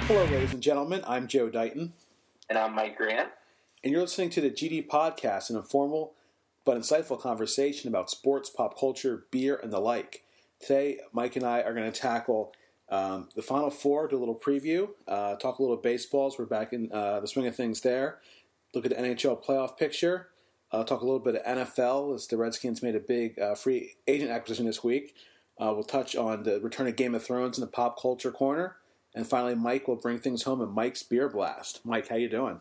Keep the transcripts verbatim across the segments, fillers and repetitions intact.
Hello, ladies and gentlemen. I'm Joe Dighton. And I'm Mike Grant. And you're listening to the G D Podcast, an informal but insightful conversation about sports, pop culture, beer, and the like. Today, Mike and I are going to tackle um, the Final Four, do a little preview, uh, talk a little baseballs. We're back in uh, the swing of things there. Look at the N H L playoff picture. Uh, talk a little bit of N F L as the Redskins made a big uh, free agent acquisition this week. Uh, we'll touch on the return of Game of Thrones in the pop culture corner. And finally, Mike will bring things home in Mike's Beer Blast. Mike, how you doing?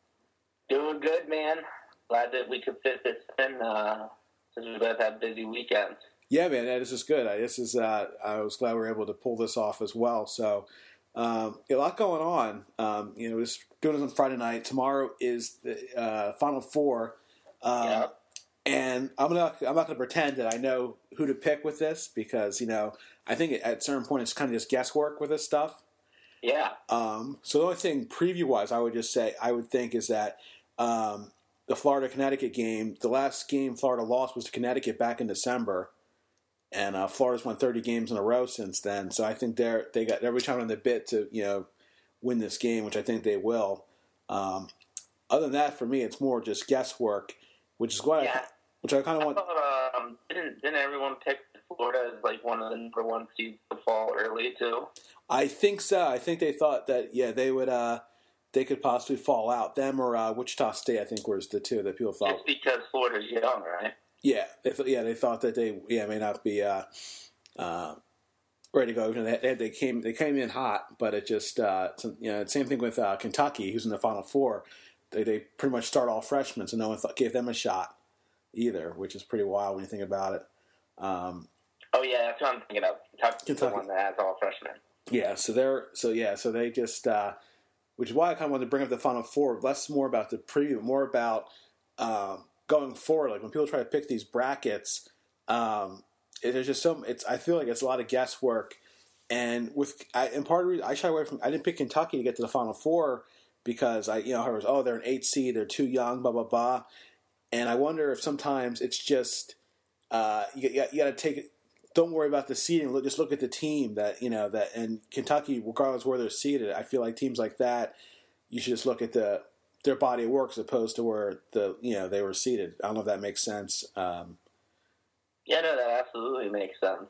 Doing good, man. Glad that we could fit this in uh, since we both have busy weekends. Yeah, man, this is good. I, this is. Uh, I was glad we were able to pull this off as well. So, um, a lot going on. Um, you know, just doing this on Friday night. Tomorrow is the uh, Final Four. Um, yeah. And I'm not. I'm not going to pretend that I know who to pick with this because you know I think at a certain point it's kind of just guesswork with this stuff. Yeah. Um, so the only thing preview-wise I would just say I would think is that um, the Florida-Connecticut game, the last game Florida lost was to Connecticut back in December, and uh, Florida's won thirty games in a row since then. So I think they're they got every time on the bit to you know win this game, which I think they will. Um, other than that, for me, it's more just guesswork, which is what yeah. I which I kind of want. Thought, um, didn't didn't everyone pick Florida as like one of the number one seeds to fall early too? I think so. I think they thought that yeah they would uh, they could possibly fall out. Them or uh, Wichita State, I think, was the two that people thought. It's because Florida's young, right? Yeah, they th- yeah they thought that they yeah may not be uh, uh, ready to go. You know, they, they came they came in hot, but it just uh, you know same thing with uh, Kentucky, who's in the Final Four. They they pretty much start all freshmen, so no one thought, gave them a shot either, which is pretty wild when you think about it. Um, oh yeah, that's what I'm thinking of. Kentucky's Kentucky. the one that has all freshmen. Yeah, so they're so yeah, so they just uh, which is why I kind of wanted to bring up the Final Four, less more about the preview, more about um, going forward. Like when people try to pick these brackets, um, it, there's just so it's. I feel like it's a lot of guesswork, and with I, and part of the reason I shy away from I didn't pick Kentucky to get to the Final Four because I you know I was oh they're an eight seed, they're too young, blah blah blah, and I wonder if sometimes it's just uh, you, you, you got to take it. Don't worry about the seeding. Look, just look at the team that you know that and Kentucky, regardless of where they're seated. I feel like teams like that, you should just look at the their body of work as opposed to where the you know they were seated. I don't know if that makes sense. Um, yeah, no, that absolutely makes sense.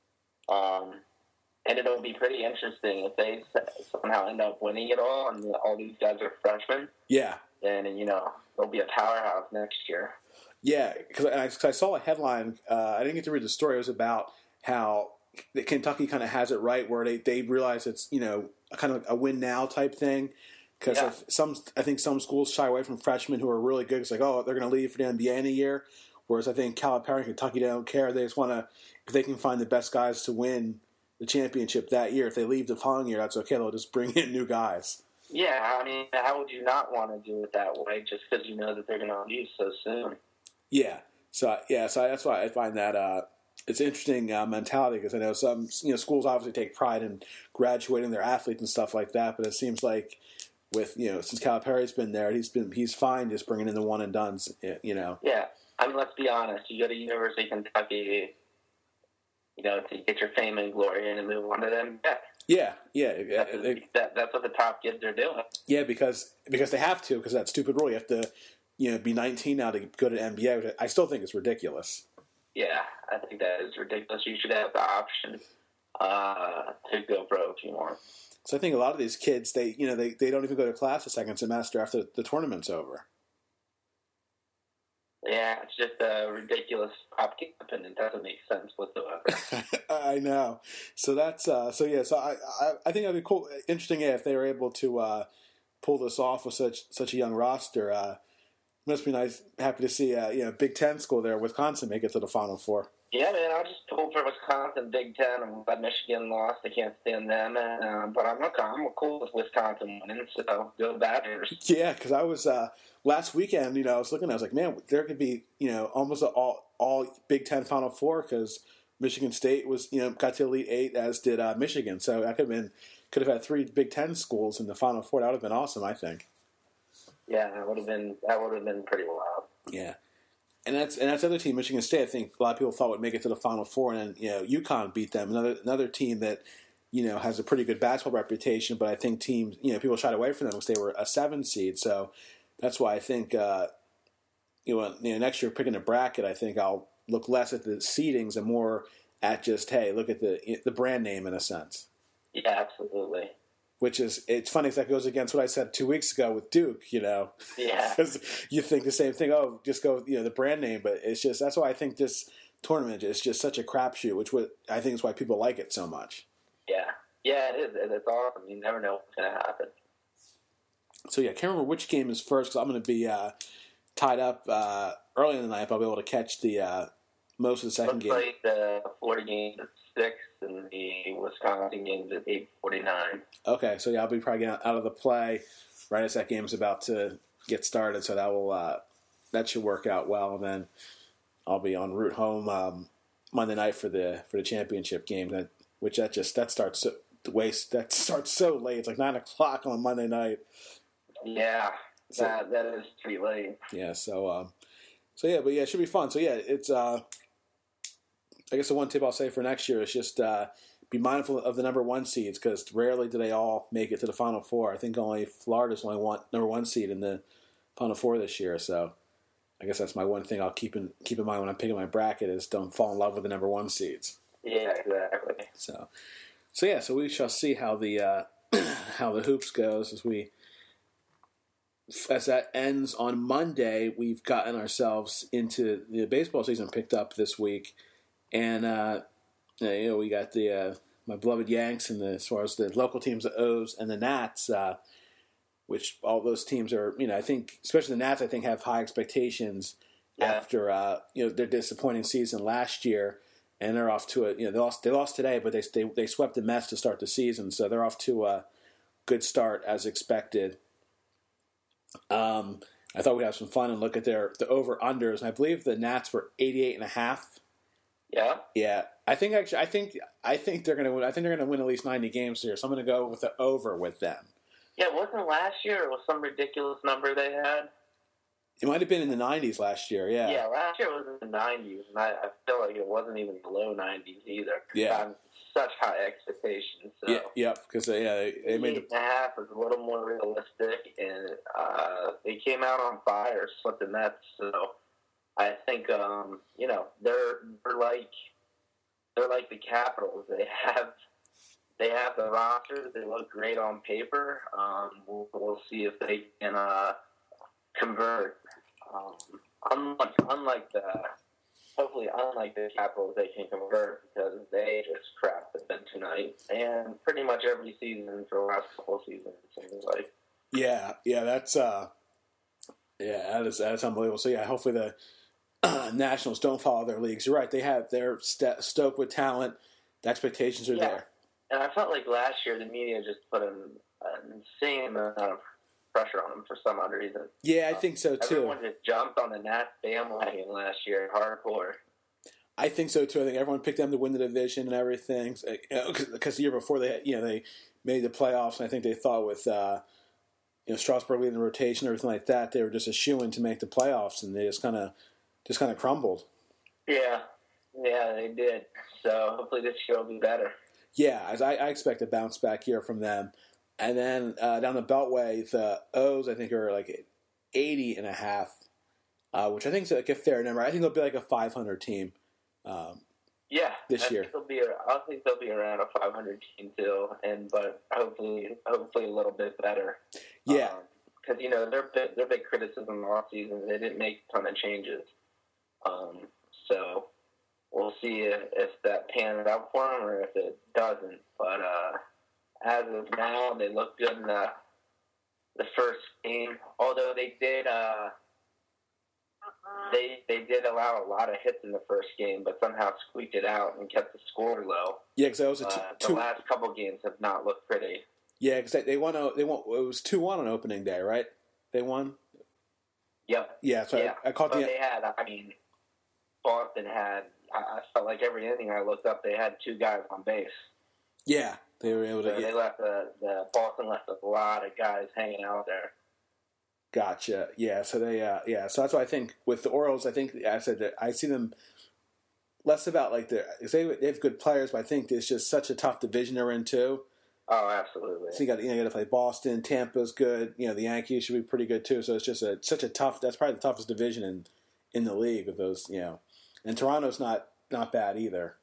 Um, and it'll be pretty interesting if they somehow end up winning it all, and all these guys are freshmen. Yeah. Then you know they'll be a powerhouse next year. Yeah, because I, I saw a headline. Uh, I didn't get to read the story. It was about how Kentucky kind of has it right, where they, they realize it's you know a kind of a win now type thing. Because yeah. some, I think some schools shy away from freshmen who are really good. It's like, oh, they're going to leave for the N B A in a year. Whereas I think Calipari and Kentucky don't care. They just want to, if they can find the best guys to win the championship that year. If they leave the following year, that's okay. They'll just bring in new guys. Yeah, I mean, how would you not want to do it that way? Just because you know that they're going to leave so soon. Yeah, so yeah, so that's why I find that uh, it's an interesting uh, mentality because I know some you know schools obviously take pride in graduating their athletes and stuff like that, but it seems like with you know since Calipari's been there, he's been he's fine just bringing in the one and dones, you know. Yeah, I mean, let's be honest. You go to University of Kentucky, you know, to get your fame and glory and move on to them. Yeah, yeah, yeah. That's, they, that, that's what the top kids are doing. Yeah, because because they have to because that stupid rule. You have to. You know, be nineteen now to go to the N B A, which I still think is ridiculous. Yeah, I think that is ridiculous. You should have the option uh, to go pro if you want. So I think a lot of these kids, they you know, they, they don't even go to class the second semester after the tournament's over. Yeah, it's just a ridiculous pop camp, and it doesn't make sense whatsoever. I know. So that's uh, so yeah. So I, I I think that'd be cool, interesting yeah, if they were able to uh, pull this off with such such a young roster. Uh, Must be nice. Happy to see uh, you know Big Ten school there, Wisconsin, make it to the Final Four. Yeah, man. I'll just pull for Wisconsin, Big Ten. I'm glad Michigan lost. I can't stand them, uh, but I'm okay. I'm cool with Wisconsin winning. So go Badgers. Yeah, because I was uh, last weekend. You know, I was looking. I was like, man, there could be you know almost a all all Big Ten Final Four because Michigan State was you know got to Elite Eight as did uh, Michigan. So that could have been could have had three Big Ten schools in the Final Four. That would have been awesome. I think. Yeah, that would have been that would have been pretty wild. Yeah, and that's and that's the other team, Michigan State. I think a lot of people thought would make it to the Final Four, and then you know UConn beat them. Another another team that you know, has a pretty good basketball reputation, but I think teams, you know, people shied away from them because they were a seven seed. So that's why I think, uh, you know, you know, next year picking a bracket, I think I'll look less at the seedings and more at just, hey, look at the the brand name in a sense. Yeah, absolutely. Which is, it's funny because that goes against what I said two weeks ago with Duke, you know. Yeah. Because you think the same thing, oh, just go, you know, the brand name. But it's just, that's why I think this tournament is just such a crapshoot, which would, I think is why people like it so much. Yeah. Yeah, it is. It's awesome. You never know what's going to happen. So, yeah, I can't remember which game is first because I'm going to be uh, tied up uh, early in the night, but I'll be able to catch the uh, most of the second Looks game. like the Florida game at six and the Wisconsin game's at eight forty-nine. Okay, so yeah, I'll be probably getting out of the play right as that game's about to get started, so that will uh, that should work out well. And then I'll be en route home um, Monday night for the for the championship game. That which that just that starts so waste that starts so late. It's like nine o'clock on Monday night. Yeah, So- that that is pretty late. Yeah, so um, so yeah, but yeah, it should be fun. So yeah, it's uh, I guess the one tip I'll say for next year is just uh, be mindful of the number one seeds because rarely do they all make it to the Final Four. I think only Florida's only one number one seed in the Final Four this year. So I guess that's my one thing I'll keep in keep in mind when I'm picking my bracket is don't fall in love with the number one seeds. Yeah, exactly. So so yeah, so we shall see how the uh, how the hoops goes as we. As that ends on Monday, we've gotten ourselves into the baseball season picked up this week, and uh, you know we got the uh, my beloved Yanks and the as far as the local teams, the O's and the Nats, uh, which all those teams are. You know, I think especially the Nats, I think have high expectations Yeah. after uh, you know their disappointing season last year, and they're off to a you know they lost they lost today, but they they they swept the Mets to start the season, so they're off to a good start as expected. Um, I thought we'd have some fun and look at their the over unders, and I believe the Nats were eighty-eight and a half. Yeah. Yeah, I think actually, I think I think they're gonna win. I think they're gonna win at least ninety games here, so I'm gonna go with the over with them. Yeah, wasn't last year it was some ridiculous number they had? It might have been in the nineties last year. Yeah, Yeah, last year was in the nineties, and I, I feel like it wasn't even the low nineties either. Yeah. Um, such high expectations. So. yeah, yep. Because they, yeah, they, they made Eight the and a half was a little more realistic, and uh, they came out on fire, swept the Mets. So I think um, you know they're they're like they're like the Capitals. They have they have the roster. They look great on paper. Um, we'll, we'll see if they can uh, convert. Um, unlike unlike the hopefully unlike the Capitals, they can convert because they just crapped the bed tonight, and pretty much every season for the last couple of seasons it seems like. yeah, yeah. That's uh, yeah, that is that is unbelievable. So yeah, hopefully the uh, Nationals don't follow their leagues. You're right; they have they're st- stoked with talent. The expectations are Yeah. there. And I felt like last year the media just put an, an insane amount of pressure on them for some odd reason. Yeah, I think so too. Everyone just jumped on the Nats bandwagon last year, hardcore. I think so too. I think everyone picked them to win the division and everything. So, you know, because the year before they, had, you know, they made the playoffs, and I think they thought with, uh, you know, Strasburg leading the rotation, everything like that, they were just a shoo-in to make the playoffs, and they just kind of, just kind of crumbled. Yeah, yeah, they did. So hopefully this year will be better. Yeah, as I, I expect a bounce back year from them, and then uh, down the Beltway, the O's I think are like eighty and a half, uh, which I think is like a fair number. I think they'll be like a five hundred team. Um, Yeah, This I year. think they'll be. I think they'll be around a five hundred team too, and but hopefully, hopefully a little bit better. yeah, because you know their big, their big criticism last season, they didn't make a ton of changes. Um, so we'll see if, if that pans out for them or if it doesn't. But uh, as of now, they look good in the the first game. Although they did. Uh, They they did allow a lot of hits in the first game, but somehow squeaked it out and kept the score low. yeah, because that was a Uh, t- the two. last couple games have not looked pretty. Yeah, because they, they won. A, they won. It was two one on opening day, right? They won. Yep. Yeah, so yeah. I, I caught but the. they had. I mean, Boston had. I, I felt like every inning I looked up, they had two guys on base. Yeah, they were able to. So Yeah. they left the, the Boston left a lot of guys hanging out there. Gotcha. Yeah. So they. Uh, yeah. So that's why I think with the Orioles, I think I said that I see them less about like the they they have good players, but I think it's just such a tough division they're in too. Oh, absolutely. So you got you know you got to play Boston, Tampa's good. You know the Yankees should be pretty good too. So it's just a such a tough. That's probably the toughest division in in the league of those. You know, and Toronto's not not bad either.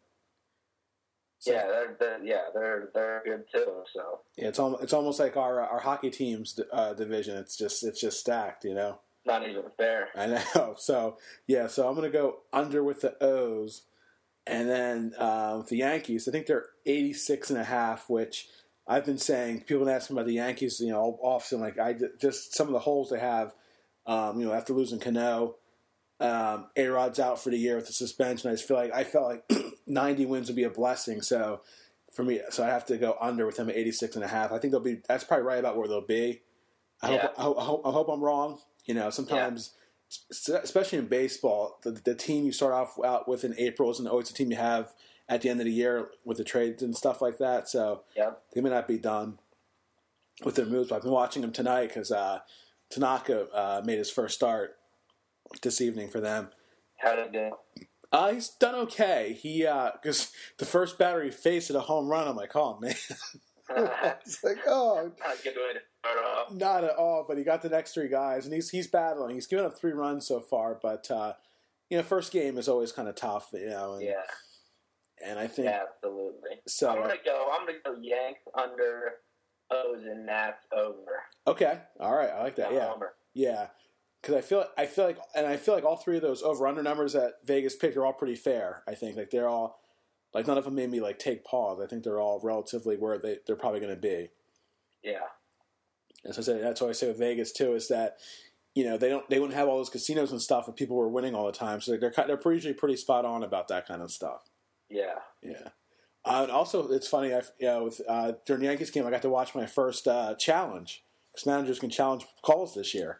So, yeah, they're, they're yeah they're they're good too. So yeah, it's almost it's almost like our our hockey team's uh, division. It's just it's just stacked. You know. Not even fair. I know. So yeah, so I'm gonna go under with the O's, and then uh, with the Yankees, I think they're eighty-six and a half, which I've been saying. People been asking about the Yankees, you know, often like I just some of the holes they have, um, you know, after losing Cano, um, A-Rod's out for the year with the suspension. I just feel like I felt like ninety wins would be a blessing. So for me, so I have to go under with them at eighty-six and a half. I think they'll be. That's probably right about where they'll be. I, yeah. hope, I, hope, I, hope, I hope I'm wrong. You know, sometimes, yeah. especially in baseball, the, the team you start off out with in April isn't always the team you have at the end of the year with the trades and stuff like that. So yeah. they may not be done with their moves. But I've been watching them tonight because uh, Tanaka uh, made his first start this evening for them. How did he do? Uh, he's done okay. He because uh, the first batter he faced at a home run, I'm like, oh man. It's like, oh, not a good way to start off. Not at all, but he got the next three guys, and he's he's battling. He's given up three runs so far, but uh, you know, first game is always kind of tough, you know. And, yeah. And I think yeah, absolutely. So I'm gonna go. I'm gonna go Yanks under, O's and Nats over. Okay, all right, I like that. Yeah, Homer. Yeah, because I feel I feel like, and I feel like all three of those over under numbers that Vegas picked are all pretty fair. I think like they're all. Like, none of them made me, like, take pause. I think they're all relatively where they, they're probably going to be. Yeah. As I said, that's what I say with Vegas, too, is that, you know, they don't they wouldn't have all those casinos and stuff if people were winning all the time. So they're they're usually pretty spot on about that kind of stuff. Yeah. Yeah. Uh, and also, it's funny, I, you know, with, uh, during the Yankees game, I got to watch my first uh, challenge. Because managers can challenge calls this year.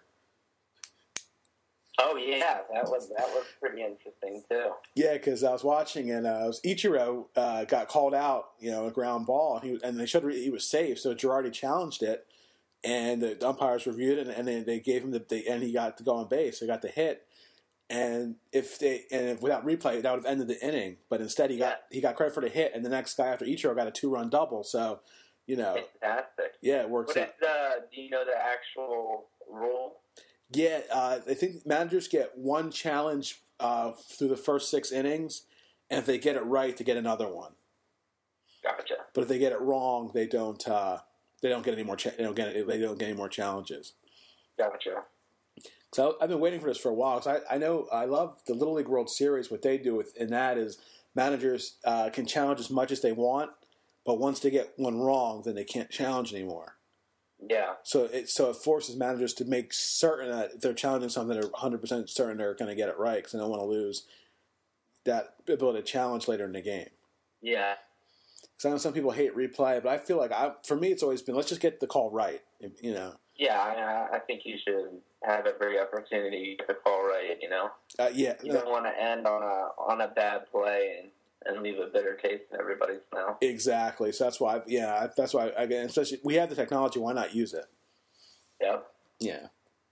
Oh yeah, that was that was pretty interesting too. Yeah, because I was watching and uh, it was Ichiro uh, got called out, you know, a ground ball, and, he, and they showed he was safe, so Girardi challenged it, and the umpires reviewed it, and, and they, they gave him the, the and he got to go on base, so he got the hit, and if they and if, without replay that would have ended the inning, but instead he got yeah. he got credit for the hit, and the next guy after Ichiro got a two run double, so you know, fantastic. Yeah, it works. What is the, do you know the actual rule? Yeah, uh, I think managers get one challenge uh, through the first six innings, and if they get it right, they get another one. Gotcha. But if they get it wrong, they don't. Uh, they don't get any more. Cha- they don't get. They don't get any more challenges. Gotcha. So I've been waiting for this for a while. So I, I know I love the Little League World Series. What they do with and that is managers uh, can challenge as much as they want, but once they get one wrong, then they can't challenge anymore. Yeah. So it so it forces managers to make certain that if they're challenging something, they're one hundred percent certain they're going to get it right because they don't want to lose that ability to challenge later in the game. Yeah. Because I know some people hate replay, but I feel like I, for me, it's always been let's just get the call right. You know. Yeah, I, I think you should have every opportunity to get the call right. You know. Uh, yeah. You no. don't want to end on a on a bad play and. And leave a bitter taste in everybody's mouth. Exactly. So that's why, yeah, that's why, again, especially, we have the technology, why not use it? Yep. Yeah.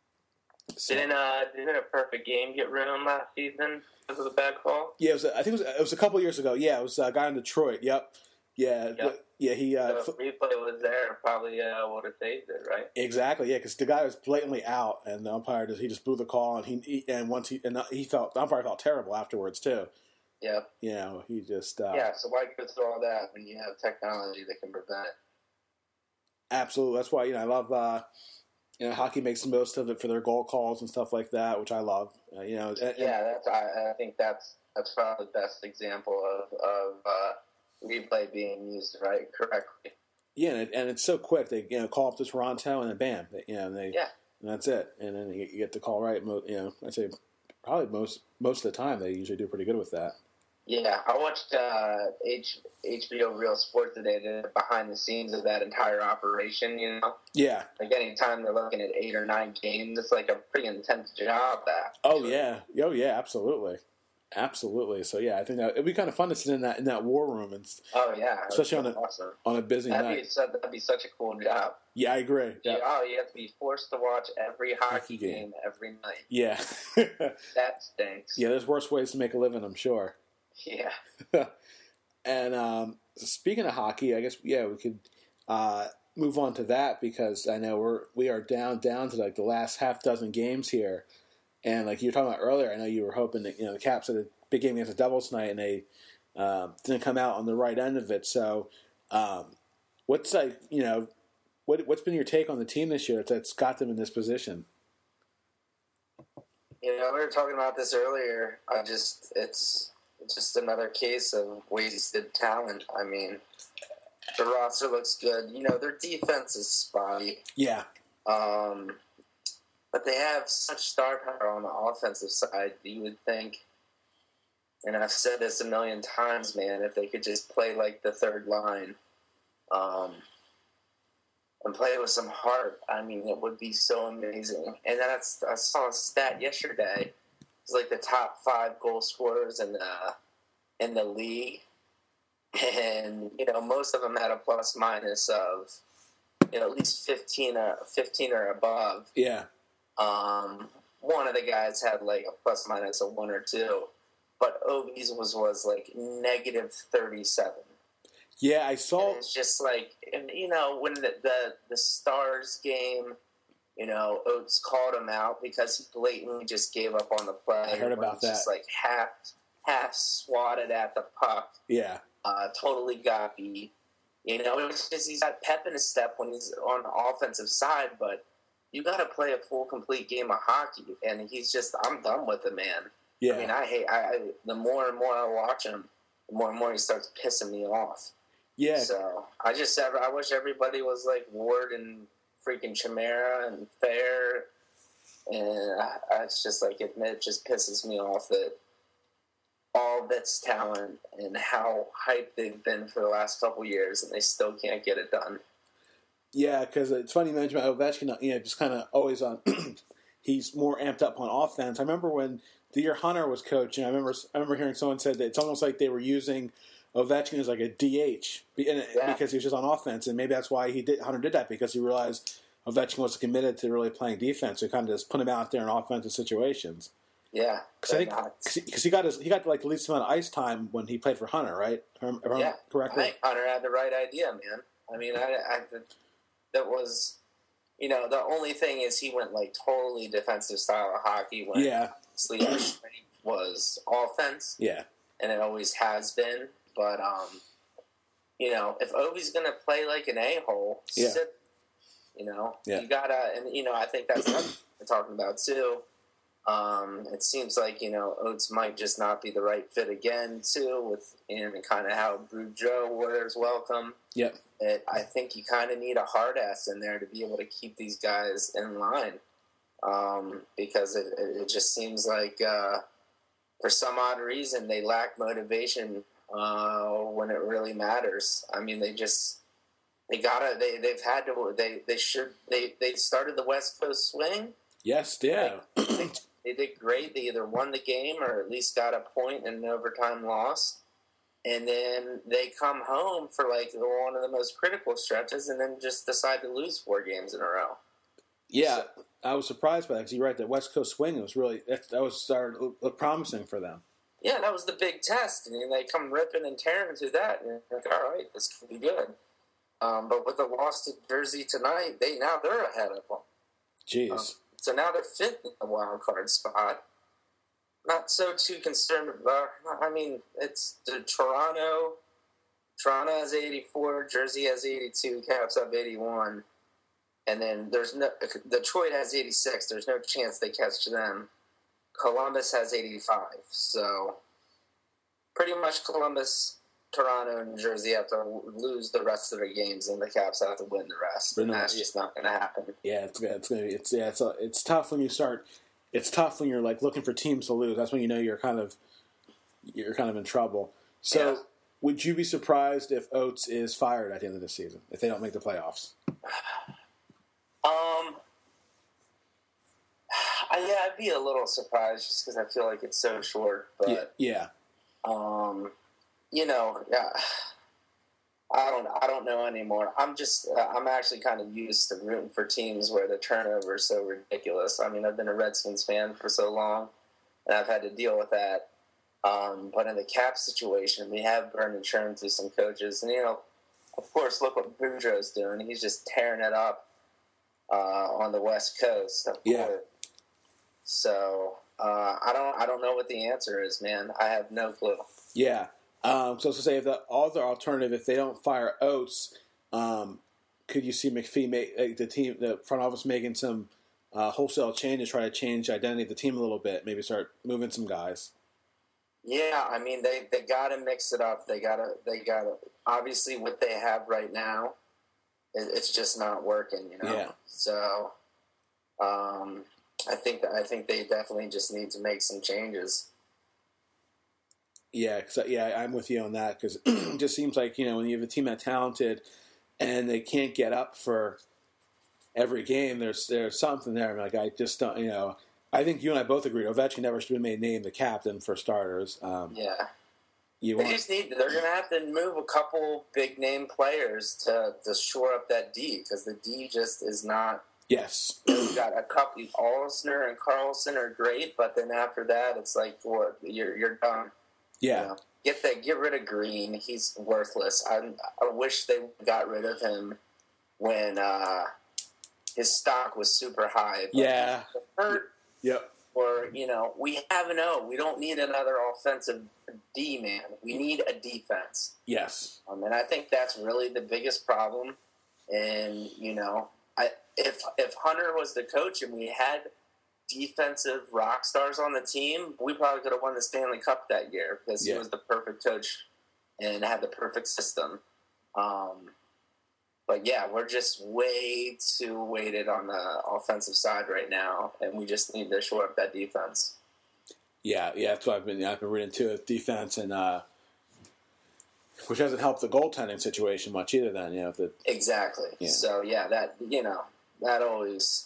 So, didn't, uh, didn't a perfect game get ruined last season because of the bad call? Yeah, it was, I think it was, it was a couple years ago. Yeah, it was a guy in Detroit. Yep. Yeah. Yep. Yeah, he. Uh, so if replay was there, probably uh, would have saved it, right? Exactly. Yeah, because the guy was blatantly out, and the umpire just he just blew the call, and he, he and once he and he felt the umpire felt terrible afterwards too. Yeah. You know, he just... Uh, yeah, so why go through all that when you have technology that can prevent it? Absolutely. That's why, you know, I love... Uh, you know, hockey makes the most of it for their goal calls and stuff like that, which I love. Uh, you know, and, yeah, that's. I, I think that's that's probably the best example of, of uh, replay being used right correctly. Yeah, and, it, and it's so quick. They you know call up to Toronto, and then bam, they, you know, they... Yeah. And that's it. And then you get the call right. You know, I'd say probably most most of the time they usually do pretty good with that. Yeah, I watched uh, H- HBO Real Sports today, the behind the scenes of that entire operation, you know? Yeah. Like, anytime they're looking at eight or nine games, it's like a pretty intense job, that. Oh, yeah. Oh, yeah, absolutely. Absolutely. So, yeah, I think that it'd be kind of fun to sit in that in that war room. And, oh, yeah. especially on a, awesome. on a busy that'd night. Be so, that'd be such a cool job. Yeah, I agree. Yeah. You, oh, you have to be forced to watch every hockey, hockey game. game every night. Yeah. That stinks. Yeah, there's worse ways to make a living, I'm sure. Yeah. And um, speaking of hockey, I guess yeah, we could uh, move on to that because I know we're we are down down to like the last half dozen games here, and like you were talking about earlier, I know you were hoping that you know the Caps had a big game against the Devils tonight, and they uh, didn't come out on the right end of it. So, um, what's like you know what what's been your take on the team this year that's got them in this position? You know, we were talking about this earlier. I just it's. It's just another case of wasted talent. I mean, the roster looks good. You know, their defense is spotty. Yeah. Um, but they have such star power on the offensive side. You would think, and I've said this a million times, man, if they could just play like the third line um, and play with some heart, I mean, it would be so amazing. And that's I saw a stat yesterday. Like the top five goal scorers in the in the league, and you know most of them had a plus minus of you know at least fifteen, uh, fifteen or above. Yeah. Um, one of the guys had like a plus minus of one or two, but Ovi's was was like negative thirty-seven. Yeah, I saw. And it's just like and, you know when the, the the Stars game. You know, Oates called him out because he blatantly just gave up on the play. I heard about that. Just like half, half swatted at the puck. Yeah, uh, totally got beat. You know, it's just he's got pep in his step when he's on the offensive side, but you got to play a full, complete game of hockey, and he's just I'm done with the man. yeah. I mean, I hate. I, I the more and more I watch him, the more and more he starts pissing me off. Yeah. So I just I wish everybody was like Ward and freaking Chimera and Fair, and I, I, it's just like it, it just pisses me off that all that's talent and how hyped they've been for the last couple years, and they still can't get it done. Yeah, because it's funny you mentioned about Ovechkin. You know, just kind of always on. He's more amped up on offense. I remember when the year Hunter was coaching. I remember I remember hearing someone said that it's almost like they were using Ovechkin as like a D H yeah. because he was just on offense, and maybe that's why he did Hunter did that because he realized Ovechkin wasn't committed to really playing defense. So he kind of just put him out there in offensive situations. Yeah, because I think because he got his he got like the least amount of ice time when he played for Hunter, right? If I'm yeah, correctly. I think Hunter had the right idea, man. I mean, I, I that was you know the only thing is he went like totally defensive style of hockey when yeah, Sleeper was offense. Yeah, and it always has been. But, um, you know, if Ovi's going to play like an a-hole, yeah. sit, you know, yeah. you got to, and, you know, I think that's what we're talking about, too. Um, it seems like, you know, Oates might just not be the right fit again, too, with and kind of how Boudreaux was welcome. Yep. It, I think you kind of need a hard ass in there to be able to keep these guys in line. Um, because it, it, it just seems like, uh, for some odd reason, they lack motivation Uh, when it really matters. I mean, they just they gotta they they've had to they they should they they started the West Coast swing. Yes, yeah. They, they did great. They either won the game or at least got a point in an overtime loss, and then they come home for like one of the most critical stretches, and then just decide to lose four games in a row. Yeah, so, I was surprised by that because you're right. That West Coast swing was really that, that was started look promising for them. Yeah, that was the big test, and they come ripping and tearing through that, and you're like, all right, this could be good. Um, but with the loss to Jersey tonight, they now they're ahead of them. Jeez. Um, so now they're fifth in the wild card spot. Not so too concerned about. I mean, it's the Toronto. Toronto has eighty-four, Jersey has eighty-two, Caps have eighty-one, and then there's no. Detroit has eighty-six. There's no chance they catch them. Columbus has eighty-five, so pretty much Columbus, Toronto, and Jersey have to lose the rest of their games, and the Caps have to win the rest. And that's just not going to happen. Yeah, it's it's gonna be, it's yeah it's it's tough when you start. It's tough when you're like looking for teams to lose. That's when you know you're kind of you're kind of in trouble. So, yeah. Would you be surprised if Oates is fired at the end of the season if they don't make the playoffs? Um. I, yeah, I'd be a little surprised just because I feel like it's so short. But yeah, yeah. um, you know, yeah, I don't, I don't know anymore. I'm just, uh, I'm actually kind of used to rooting for teams where the turnover is so ridiculous. I mean, I've been a Redskins fan for so long, and I've had to deal with that. Um, but in the cap situation, we have burned insurance through some coaches. And, you know, of course, look what Boudreaux's doing. He's just tearing it up uh, on the West Coast. Of Yeah. course. So uh, I don't I don't know what the answer is, man. I have no clue. Yeah. Um, so to say, if the other alternative, if they don't fire Oates, um, could you see McPhee make like, the team, the front office making some uh, wholesale changes, try to change the identity of the team a little bit, maybe start moving some guys? Yeah, I mean they, they gotta mix it up. They gotta they gotta obviously what they have right now, it, it's just not working, you know. Yeah. So, um, I think that I think they definitely just need to make some changes. Yeah, cause, yeah, I'm with you on that because it just seems like, you know, when you have a team that talented and they can't get up for every game, there's there's something there. Like I just don't, you know, I think you and I both agreed Ovechkin never should have been made named the captain for starters. Um, Yeah. You They want, just need. They're going to have to move a couple big name players to, to shore up that D because the D just is not. yes, You've got a couple. Olsner and Carlson are great, but then after that, it's like what you're you're done. yeah, You know? Get that. Get rid of Green. He's worthless. I I wish they got rid of him when uh, his stock was super high. But yeah, hurt. yep, Or, you know, we have an O. We don't need another offensive D man. We need a defense. yes, Um, and I think that's really the biggest problem. And, you know, I if if Hunter was the coach and we had defensive rock stars on the team, we probably could have won the Stanley Cup that year because Yeah. he was the perfect coach and had the perfect system. Um, but yeah, we're just way too weighted on the offensive side right now, and we just need to shore up that defense. yeah, yeah. That's what I've been I've been reading too. Is defense and uh, which hasn't helped the goaltending situation much either. Then you know the Exactly. Yeah. So yeah, that you know that always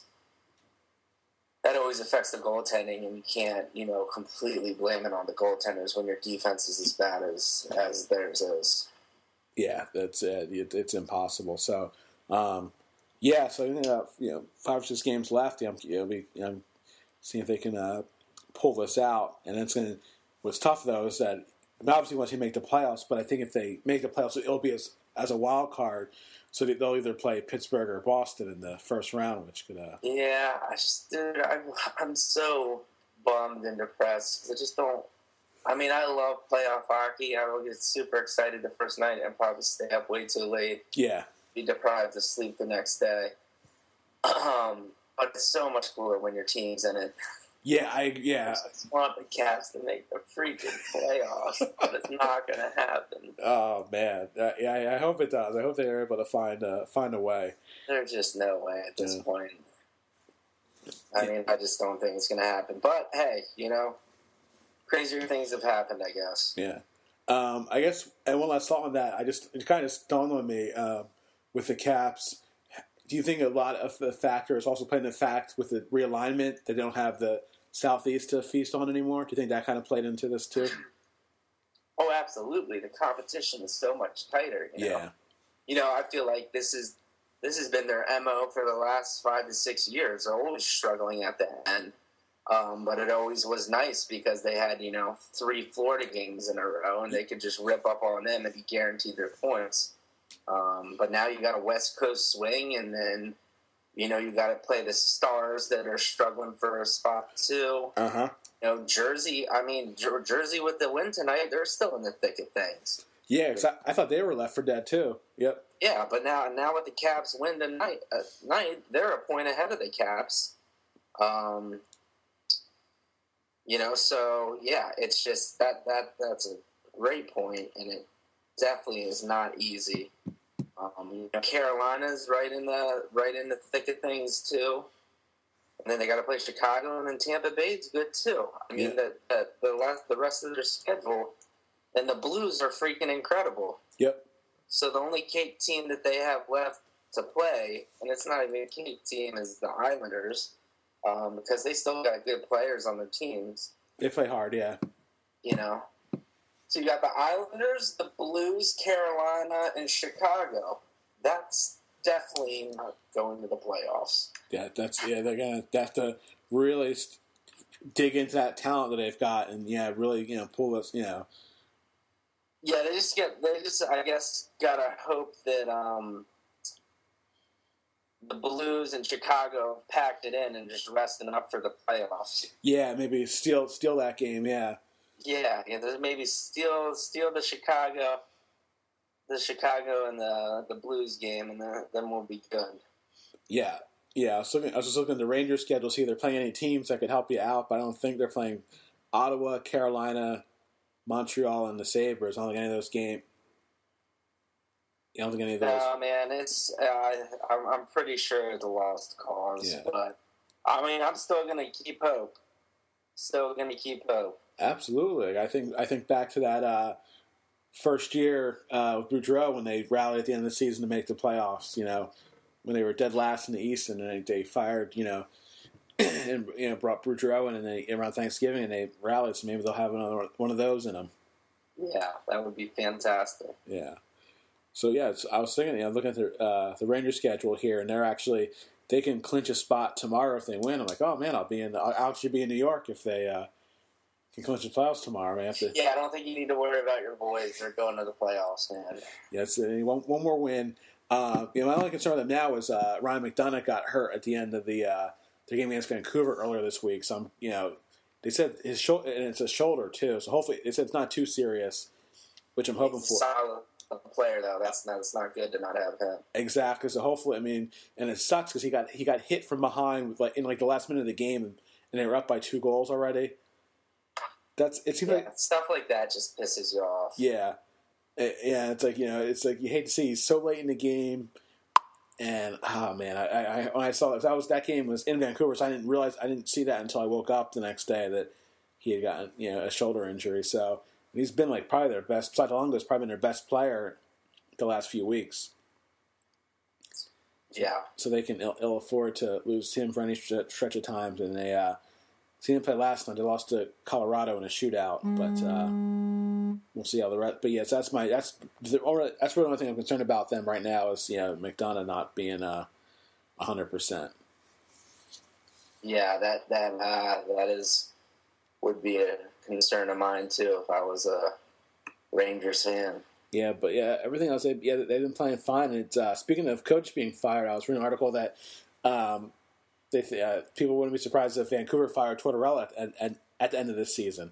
that always affects the goaltending, and you can't you know completely blame it on the goaltenders when your defense is as bad as as theirs is. yeah, that's uh, it, it's impossible. So um, yeah, so you know, you know five or six games left. You know, you know, we, you know see if they can uh, pull this out, and it's going to. What's tough though is that I mean, obviously once you make the playoffs, but I think if they make the playoffs, it'll be as as a wild card. So they'll either play Pittsburgh or Boston in the first round, which could. Uh, Yeah, I just dude, I'm I'm so bummed and depressed. I just don't. I mean, I love playoff hockey. I will get super excited the first night and probably stay up way too late. yeah, Be deprived of sleep the next day. Um, but it's so much cooler when your team's in it. yeah, I yeah. I just want the Cavs to make the freaking playoffs, but it's not going to happen. Oh man, uh, yeah, I- I hope it does. I hope they're able to find uh, find a way. There's just no way at this Yeah. point. I mean, I just don't think it's going to happen. But hey, you know, crazier things have happened, I guess. Yeah, um, I guess. And one last thought on that, I just it kind of dawned on me uh, with the Caps. Do you think a lot of the factor is also playing the fact with the realignment that they don't have the Southeast to feast on anymore? Do you think that kind of played into this too? Oh, absolutely. The competition is so much tighter. You know? Yeah, You know, I feel like this is this has been their M O for the last five to six years. They're always struggling at the end. Um, but it always was nice because they had, you know, three Florida games in a row, and they could just rip up on them and be guaranteed their points. Um, but now you got a West Coast swing, and then, you know, you got to play the Stars that are struggling for a spot too. uh huh. You know, Jersey, I mean, Jer- Jersey with the win tonight, they're still in the thick of things. Yeah, 'cause I, I thought they were left for dead too. Yep. Yeah, but now now with the Caps win tonight, uh, night, they're a point ahead of the Caps. Um, you know, so yeah, it's just that that that's a great point, and it definitely is not easy. Um, you know, Carolina's right in the right in the thick of things too, and then they got to play Chicago, and then Tampa Bay's good too. I mean, Yeah. the the the, last, the rest of their schedule, and the Blues are freaking incredible. Yep. So the only cake team that they have left to play, and it's not even a cake team, is the Islanders, um, because they still got good players on their teams. They play hard. Yeah. You know, so you got the Islanders, the Blues, Carolina, and Chicago. That's definitely not going to the playoffs. Yeah. That's yeah. They're gonna have to really st- dig into that talent that they've got and yeah, really you know pull us you know. Yeah, they just get they just I guess gotta hope that um, the Blues in Chicago packed it in and just resting up for the playoffs. Yeah, maybe steal steal that game. Yeah. Yeah, yeah. Maybe steal steal the Chicago, the Chicago and the the Blues game, and then then we'll be good. Yeah, yeah. I was looking. I was just looking at the Rangers schedule, see if they're playing any teams that could help you out, but I don't think they're playing Ottawa, Carolina, Montreal, and the Sabres. I don't think any of those games. I don't think any of those. No, man, it's uh, I'm I'm pretty sure it's a lost cause, Yeah. but I mean, I'm still gonna keep hope. Still gonna keep hope. Absolutely. I think I think back to that uh, first year uh, with Boudreau when they rallied at the end of the season to make the playoffs. You know, when they were dead last in the East, and then they, they fired. You know, and you know brought Boudreau in, and they around Thanksgiving, and they rallied. So maybe they'll have another one of those in them. Yeah, that would be fantastic. Yeah. So yeah, it's, I was thinking, you know, looking at the uh, the Rangers schedule here, and they're actually they can clinch a spot tomorrow if they win. I'm like, oh man, I'll be in. I'll actually be in New York if they uh, can clinch the playoffs tomorrow. Man, to, Yeah, I don't think you need to worry about your boys. They're going to the playoffs, man. yeah, it's uh, one, one more win. Uh, you know, my only concern with them now is uh, Ryan McDonagh got hurt at the end of the uh, the game against Vancouver earlier this week. So I'm, you know, they said his shoulder, and it's a shoulder too. So hopefully, they said it's not too serious, which I'm hoping He's for. a solid player, though. That's not, it's not good to not have him. Exactly. So hopefully, I mean, and it sucks because he got he got hit from behind with like in like the last minute of the game, and, and they were up by two goals already. That's it seems Yeah, like stuff like that just pisses you off. yeah, It- yeah. It's like you know, it's like you hate to see he's so late in the game, and oh man, I, I when I saw that was that game was in Vancouver, so I didn't realize I didn't see that until I woke up the next day that he had gotten you know a shoulder injury. So and he's been like probably their best. Besides Luongo's probably been their best player the last few weeks. Yeah. So they can ill, ill afford to lose him for any stretch of times. And they uh, seen him play last night. They lost to Colorado in a shootout, but uh, we'll see how the rest. But yes, that's my that's the, that's really the only thing I'm concerned about them right now is you know McDonagh not being a uh, hundred percent. Yeah, that that uh, that is would be a concern of mine too if I was a Rangers fan. Yeah, but yeah, everything else, they, yeah, they've been playing fine. And it's, uh, speaking of coach being fired, I was reading an article that um, they uh, people wouldn't be surprised if Vancouver fired Tortorella at, at, at the end of this season.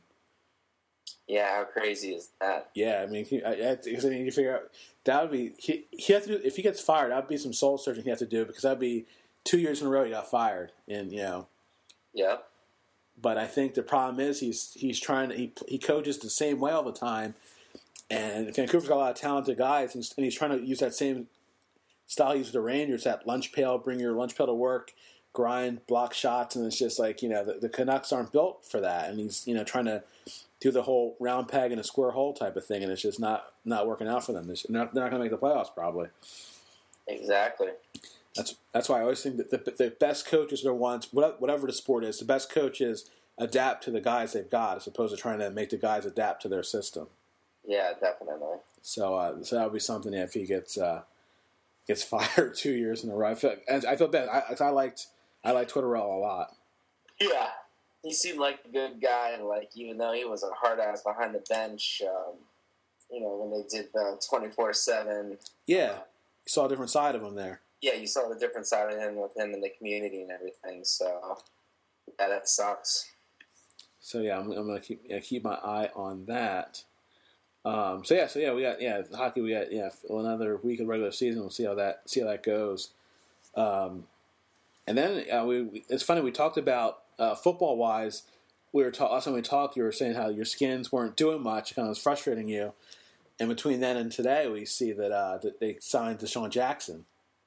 Yeah, how crazy is that? Yeah, I mean, he, I, I, I mean, you figure out that would be he he has to do if he gets fired. That would be some soul searching he has to do because that'd be two years in a row he got fired, and you know. Yep. But I think the problem is he's he's trying to he he coaches the same way all the time. And Vancouver's got a lot of talented guys, and he's trying to use that same style he used with the Rangers, that lunch pail, bring your lunch pail to work, grind, block shots, and it's just like, you know, the, the Canucks aren't built for that. And he's, you know, trying to do the whole round peg in a square hole type of thing, and it's just not, not working out for them. They're not, they're not going to make the playoffs, probably. Exactly. That's that's why I always think that the, the best coaches are the ones, whatever the sport is, the best coaches adapt to the guys they've got as opposed to trying to make the guys adapt to their system. Yeah, definitely. So, uh, so that would be something if he gets uh, gets fired two years in a row. I feel, I feel bad. I, I liked I liked Tortorella a lot. Yeah, he seemed like a good guy, and like even though he was a hard ass behind the bench, um, you know, when they did the twenty-four seven. Yeah, you saw a different side of him there. Yeah, you saw the different side of him with him in the community and everything. So yeah, that sucks. So yeah, I'm, I'm gonna keep yeah, keep my eye on that. Um, so yeah, so yeah, we got yeah hockey. We got yeah another week of regular season. We'll see how that see how that goes. Um, and then uh, we, we it's funny we talked about uh, football wise. We were ta- last time we talked. You were saying how your Skins weren't doing much, kind of was frustrating you. And between then and today, we see that uh, that they signed Deshaun Jackson.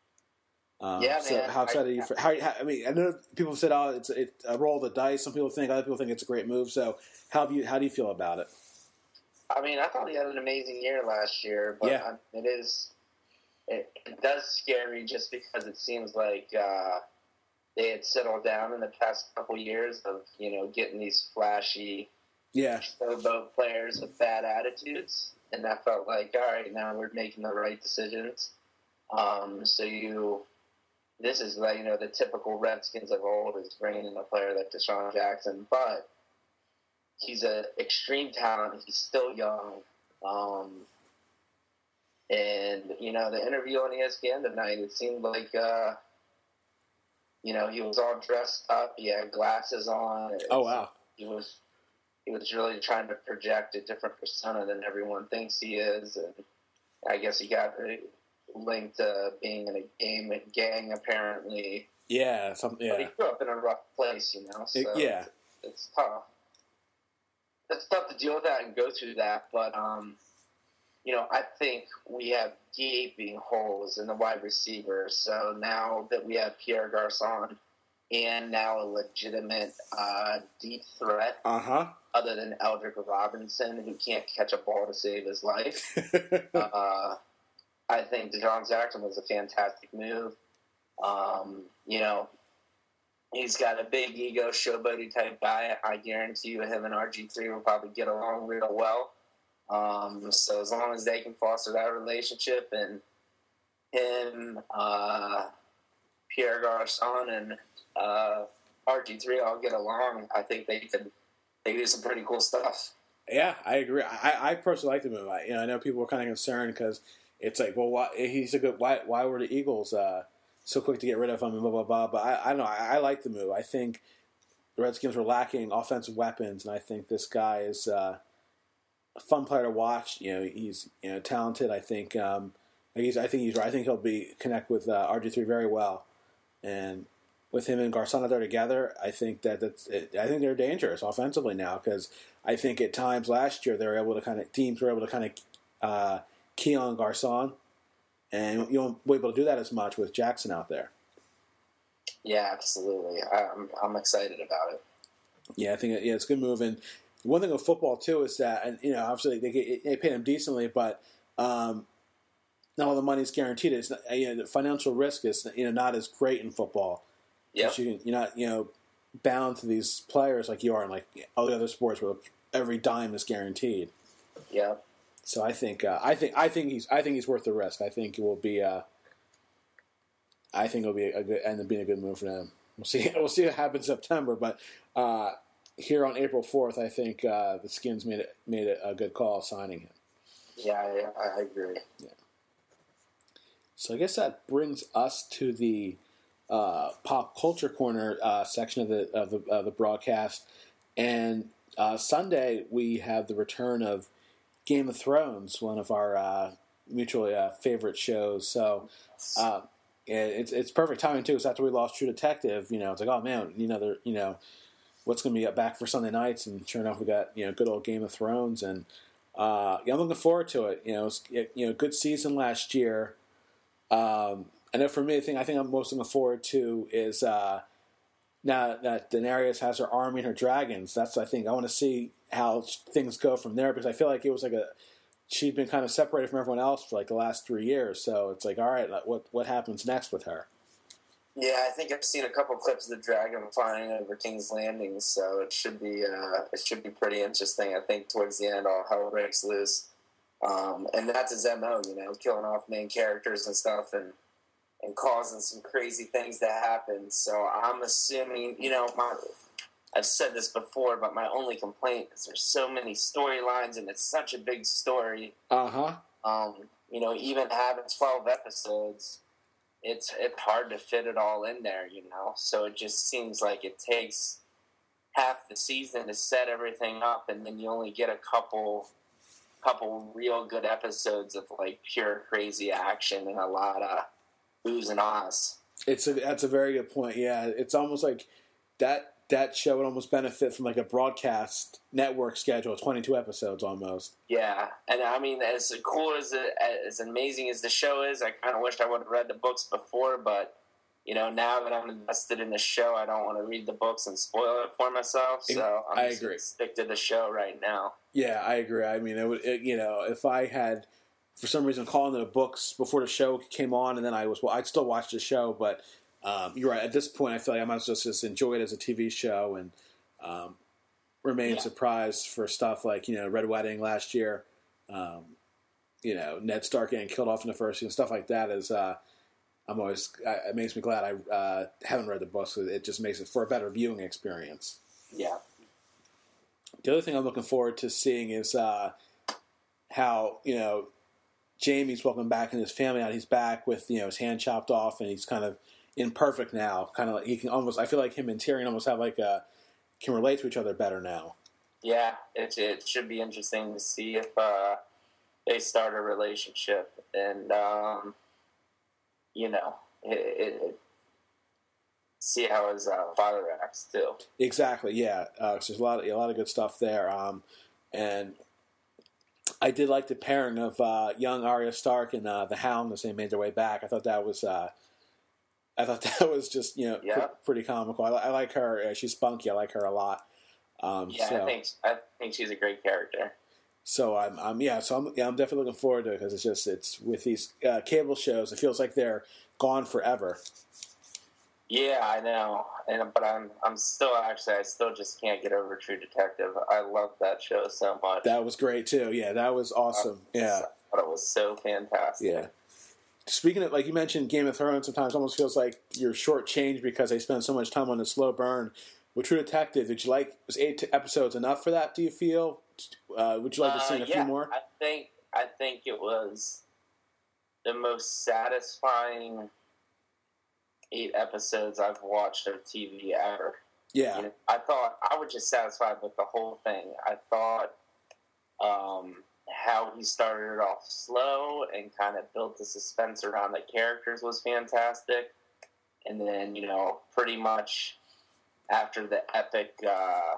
Um, yeah, so man. how excited I, are you? For, how, how I mean, I know people said, "Oh, it's, it's a roll of the dice." Some people think, other people think it's a great move. So how do you how do you feel about it? I mean, I thought he had an amazing year last year, but Yeah. I, it is it, it does scare me just because it seems like uh, they had settled down in the past couple years of you know getting these flashy, Yeah, showboat players with bad attitudes, and I felt like all right, now we're making the right decisions. Um, so you this is like, you know, the typical Redskins of old is bringing in a player like Deshaun Jackson, but he's an extreme talent. He's still young. Um, and, you know, the interview on E S P N tonight, it seemed like, uh, you know, he was all dressed up. He had glasses on. It, oh, wow. He was he was really trying to project a different persona than everyone thinks he is. And I guess he got linked to being in a game gang, apparently. Yeah, something. Yeah. But he grew up in a rough place, you know. So it, yeah, it's tough. It's tough to deal with that and go through that, but um, you know, I think we have gaping holes in the wide receivers. So now that we have Pierre Garçon and now a legitimate uh, deep threat, uh-huh. other than Eldrick Robinson, who can't catch a ball to save his life, uh, I think DeJohn Jackson was a fantastic move. Um, you know, he's got a big ego, showboaty type guy. I guarantee you him and R G three will probably get along real well. Um, so as long as they can foster that relationship and him, uh, Pierre Garçon, and uh, R G three all get along, I think they could they could do some pretty cool stuff. Yeah, I agree. I, I personally like the move. I, you know, I know people were kind of concerned because it's like, well, why, he's a good. Why, why were the Eagles uh, so quick to get rid of him and blah blah blah? But I, I don't know. I, I like the move. I think the Redskins were lacking offensive weapons, and I think this guy is uh, a fun player to watch. You know, he's you know talented. I think um, he's. I think he's. I think he'll be connect with uh, R G three very well, and with him and Garçon there together, I think that that's. It, I think they're dangerous offensively now because I think at times last year they were able to kind of teams were able to kind of uh, key on Garçon, and you won't be able to do that as much with Jackson out there. Yeah, absolutely. I'm I'm excited about it. Yeah, I think yeah, it's a good move. And one thing with football too is that, and you know, obviously they get, they pay him decently, but um, not all the money's guaranteed. It's not, you know, the financial risk is you know not as great in football. Yeah, you, you're not you know bound to these players like you are in like all the other sports where every dime is guaranteed. Yeah. So I think uh, I think I think he's I think he's worth the risk. I think it will be. Uh, I think it'll be a good end up being a good move for them. We'll see. We'll see what happens in September, but uh, here on April fourth, I think uh, the Skins made it made it a good call signing him. Yeah, I, I agree. Yeah. So I guess that brings us to the uh, pop culture corner uh, section of the of the, of the broadcast, and uh, Sunday we have the return of Game of Thrones, one of our uh, mutually uh, favorite shows. So. Uh, It's it's perfect timing too, because after we lost True Detective, you know, it's like, oh man, you know, they're, you know, what's going to be back for Sunday nights, and sure enough, we got you know good old Game of Thrones, and uh, yeah, I'm looking forward to it. You know, it's, it, you know, good season last year. Um, I know for me, the thing I think I'm most looking forward to is uh, now that Daenerys has her army and her dragons. That's I think I want to see how things go from there, because I feel like it was like a she'd been kind of separated from everyone else for like the last three years. So it's like, all right, what what happens next with her? Yeah, I think I've seen a couple clips of the dragon flying over King's Landing, so it should be uh, it should be pretty interesting. I think towards the end, all hell breaks loose, um, and that's his M O, you know, killing off main characters and stuff, and and causing some crazy things to happen. So I'm assuming, you know, my. I've said this before, but my only complaint is there's so many storylines and it's such a big story. Uh-huh. Um, you know, even having twelve episodes, it's it's hard to fit it all in there, you know? So it just seems like it takes half the season to set everything up, and then you only get a couple couple real good episodes of, like, pure crazy action and a lot of oohs and ahs. It's a, that's a very good point, yeah. It's almost like that... that show would almost benefit from like a broadcast network schedule, twenty-two episodes almost. Yeah, and I mean, as cool as it, as amazing as the show is, I kind of wished I would have read the books before, but you know, now that I'm invested in the show, I don't want to read the books and spoil it for myself. So I'm I just agree. Gonna stick to the show right now. Yeah, I agree. I mean, it would, it, you know, if I had for some reason calling the books before the show came on, and then I was, well, I'd still watch the show, but. Um, you're right. At this point, I feel like I might as well just enjoy it as a T V show and um, remain yeah. surprised for stuff like, you know, Red Wedding last year, um, you know, Ned Stark getting killed off in the first season, stuff like that is, uh, I'm always it makes me glad I uh, haven't read the books. It just makes it for a better viewing experience. Yeah. The other thing I'm looking forward to seeing is uh, how you know Jamie's welcome back in his family. Now he's back with you know his hand chopped off, and he's kind of imperfect now. Kind of like he can almost. I feel like him and Tyrion almost have like a can relate to each other better now. Yeah, it it should be interesting to see if uh, they start a relationship, and um, you know, it, it, it, see how his uh, father acts too. Exactly. Yeah. Uh, so there's a lot of a lot of good stuff there, um, and I did like the pairing of uh, young Arya Stark and uh, the Hound as they made their way back. I thought that was. Uh, I thought that was just you know yeah. pr- pretty comical. I, I like her. Uh, she's spunky. I like her a lot. Um, yeah, so, I think I think she's a great character. So I'm, I'm yeah, so I'm, yeah, I'm definitely looking forward to it because it's just it's with these uh, cable shows, it feels like they're gone forever. Yeah, I know, and but I'm I'm still actually I still just can't get over True Detective. I love that show so much. That was great too. Yeah, that was awesome. I, yeah, I thought it was so fantastic. Yeah. Speaking of, like you mentioned, Game of Thrones sometimes almost feels like you're shortchanged because they spend so much time on the slow burn. With True Detective, did you like was eight episodes enough for that? Do you feel? Uh, would you like to see uh, a yeah, few more? I think I think it was the most satisfying eight episodes I've watched of T V ever. Yeah, you know, I thought I was just satisfied with the whole thing. I thought um, how he started it off slow and kind of built the suspense around the characters was fantastic, and then you know pretty much after the epic uh,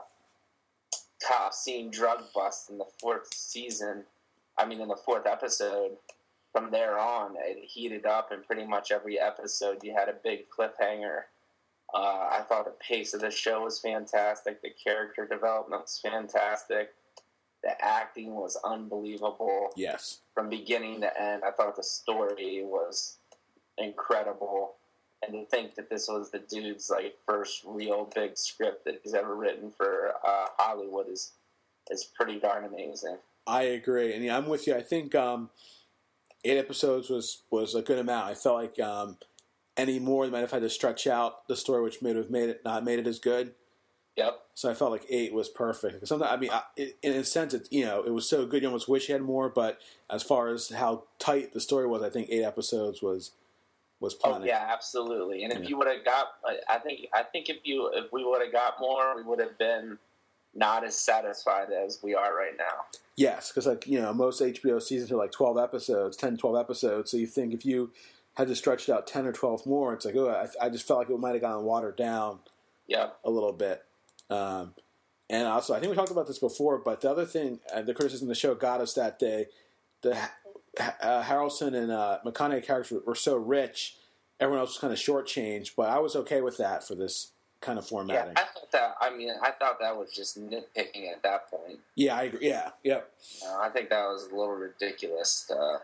cop scene drug bust in the fourth season, I mean in the fourth episode, from there on it heated up, and pretty much every episode you had a big cliffhanger. Uh, I thought the pace of the show was fantastic. The character development was fantastic. The acting was unbelievable. Yes. From beginning to end, I thought the story was incredible. And to think that this was the dude's like first real big script that he's ever written for uh, Hollywood is is pretty darn amazing. I agree, and yeah, I'm with you. I think um, eight episodes was, was a good amount. I felt like um, any more, they might have had to stretch out the story, which may have made it not made it as good. Yep. So I felt like eight was perfect. Sometimes, I mean, I, in a sense, it you know, it was so good you almost wish you had more. But as far as how tight the story was, I think eight episodes was. Was plenty. Oh yeah, absolutely. And if yeah. you would have got, I think, I think if you, if we would have got more, we would have been not as satisfied as we are right now. Yes, because like you know, most H B O seasons are like twelve episodes, ten, twelve episodes. So you think if you had to stretch it out ten or twelve more, it's like oh, I, I just felt like it might have gotten watered down. Yeah. A little bit. Um, and also, I think we talked about this before, but the other thing, uh, the criticism the show got us that day, the. Uh, Harrelson and uh, McConaughey characters were, were so rich, everyone else was kind of shortchanged. But I was okay with that for this kind of formatting. Yeah, I thought that. I mean, I thought that was just nitpicking at that point. Yeah, I agree. Yeah, yep. Uh, I think that was a little ridiculous to,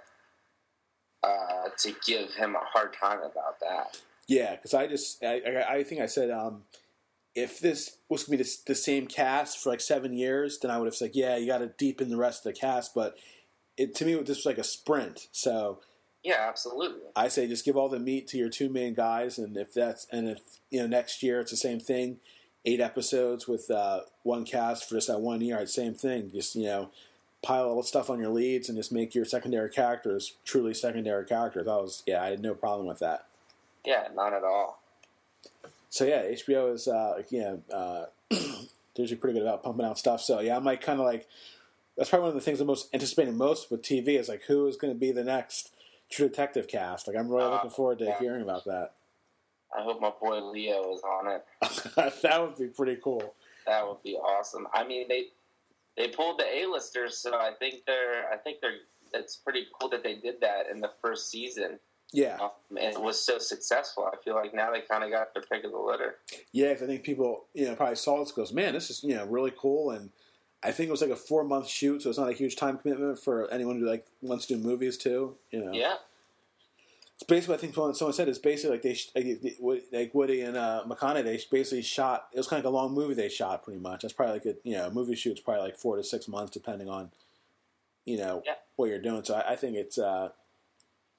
uh, to give him a hard time about that. Yeah, because I just, I, I, I think I said, um, if this was going to be the, the same cast for like seven years, then I would have said, yeah, you got to deepen the rest of the cast, but. It, to me, this was like a sprint. So, yeah, absolutely. I say just give all the meat to your two main guys, and if that's and if you know next year it's the same thing, eight episodes with uh, one cast for just that one year, same thing. Just you know, pile all the stuff on your leads and just make your secondary characters truly secondary characters. I was yeah, I had no problem with that. Yeah, not at all. So yeah, H B O is uh, yeah, uh, they're usually pretty good about pumping out stuff. So yeah, I'm like kind of like. That's probably one of the things I'm most anticipating most with T V is like who is going to be the next True Detective cast. Like I'm really uh, looking forward to yeah. hearing about that. I hope my boy Leo is on it. That would be pretty cool. That would be awesome. I mean, they they pulled the A-listers, so I think they're I think they're it's pretty cool that they did that in the first season. Yeah, um, and it was so successful. I feel like now they kind of got their pick of the litter. Yeah, because I think people you know probably saw this and goes, man, this is you know really cool and. I think it was like a four month shoot, so it's not a huge time commitment for anyone who like wants to do movies too. You know, yeah. It's basically I think someone said it's basically like they like, like Woody and uh, McConaughey they basically shot. It was kind of like a long movie they shot pretty much. That's probably like a you know movie shoot's probably like four to six months depending on you know yeah. what you're doing. So I, I think it's uh,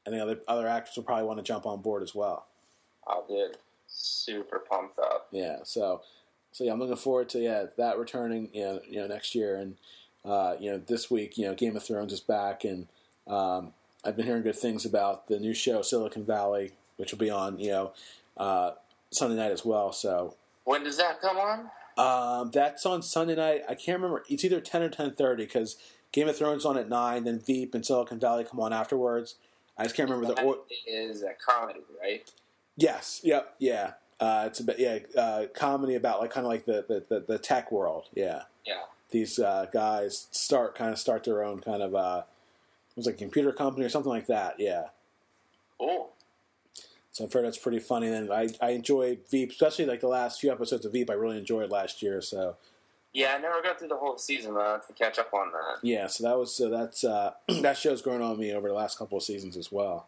and the other other actors will probably want to jump on board as well. Oh, dude, super pumped up. Yeah, so so yeah, I'm looking forward to yeah that returning you know you know next year, and uh, you know this week you know Game of Thrones is back, and um, I've been hearing good things about the new show Silicon Valley, which will be on you know uh, Sunday night as well. So when does that come on? Um, that's on Sunday night. I can't remember. It's either ten or ten thirty because Game of Thrones on at nine, then Veep and Silicon Valley come on afterwards. I just can't remember the order. It is a comedy, right? Yes. Yep. Yeah. Uh, it's a bit yeah uh, comedy about like kind of like the, the, the, the tech world. Yeah. Yeah. These uh, guys start kind of start their own kind of uh, it was like a computer company or something like that. Yeah. Cool. So I've heard that's pretty funny. And I I enjoy Veep, especially like the last few episodes of Veep. I really enjoyed last year. So yeah, I never got through the whole season uh, to catch up on that. yeah, so that was so that's uh, that show's grown on me over the last couple of seasons as well.